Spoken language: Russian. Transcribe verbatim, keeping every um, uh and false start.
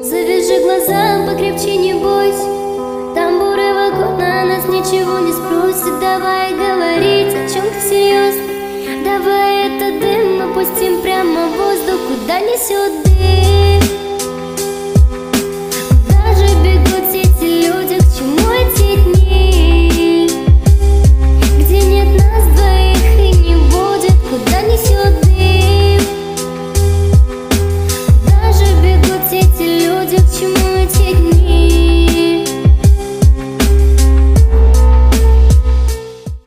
Завяжи глаза, покрепче, не бойся. Тамбуры вагона нас ничего не спросят. Давай говорить о чем-то серьезно. Давай этот дым опустим прямо в воздух. Куда несет дым? Куда же бегут эти люди? К чему эти дни, где нет нас двоих и не будет? Куда несет дым? Куда же бегут эти люди? К чему